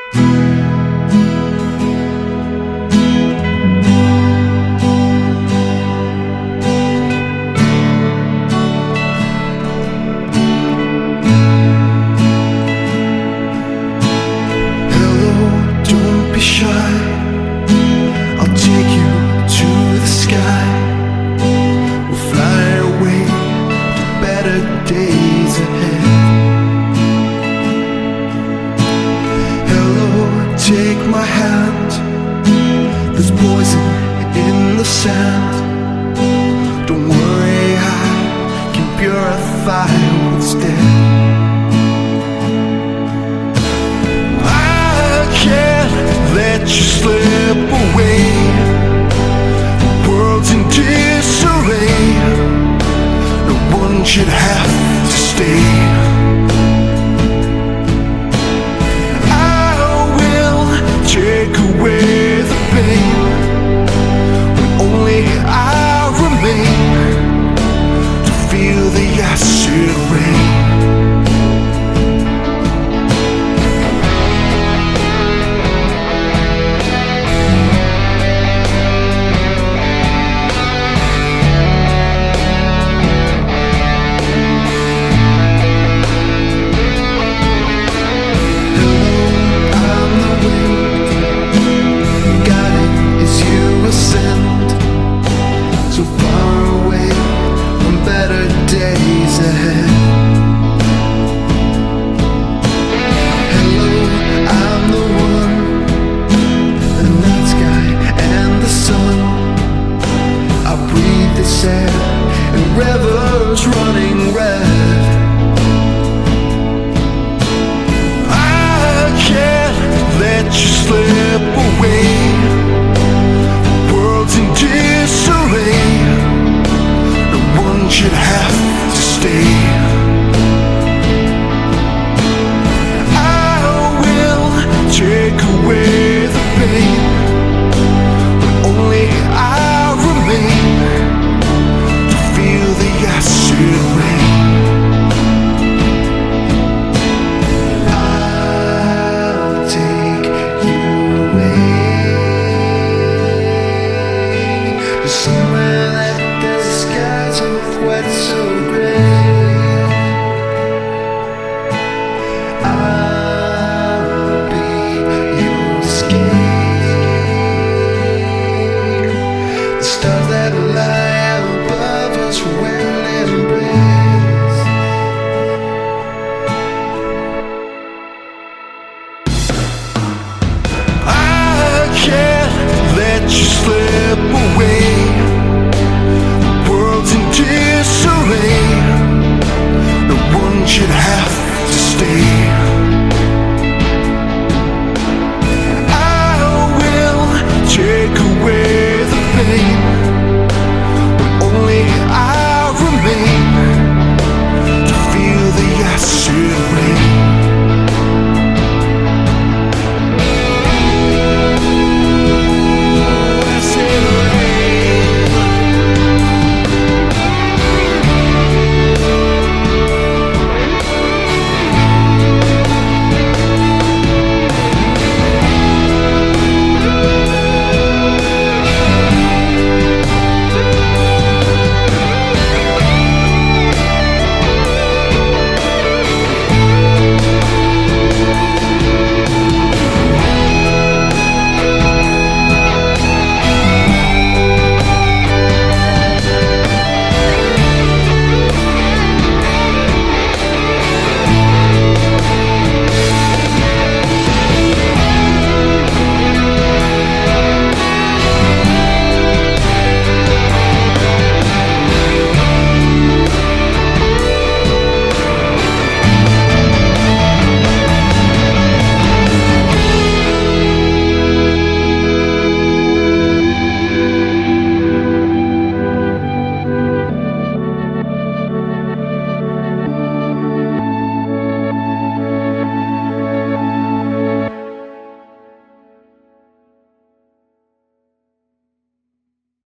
Days ahead. Hello, take my hand. There's poison in the sand. Don't worry, I can purify what's dead. I can't let you slip away. The world's in disarray. No one should have to stay. I will take away the pain when only I remain to feel the acid rain. And rivers running red. I can't let you slip away. The world's in disarray. No one should have to stay. I will take away the pain when only I remain. Feel the acid rain. I'll take you away to somewhere that the skies aren't quite so gray. I'll be your escape. The stars that lie above us will embrace. I can't let you slip away. The world's in disarray. No one should have